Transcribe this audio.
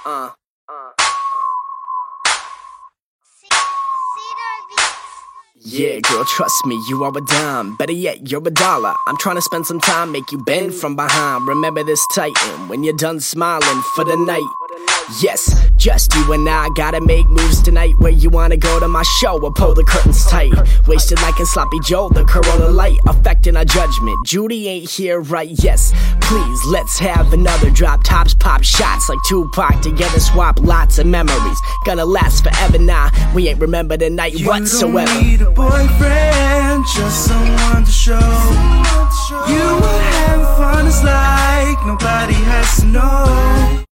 uh. Yeah, girl, trust me, you are a dime. Better yet, you're a dollar. I'm trying to spend some time, make you bend from behind. Remember this titan when you're done smiling for the night. Yes, just you and I gotta make moves tonight. Where you wanna go to my show or pull the curtains tight? Wasted like in Sloppy Joe, the Corona light affecting our judgment. Judy ain't here, right? Yes, please, let's have another drop. Tops pop shots like Tupac, together swap lots of memories. Gonna last forever now, we ain't remember the night whatsoever. You don't need a boyfriend, just someone to show you what having fun is like. Nobody has to know.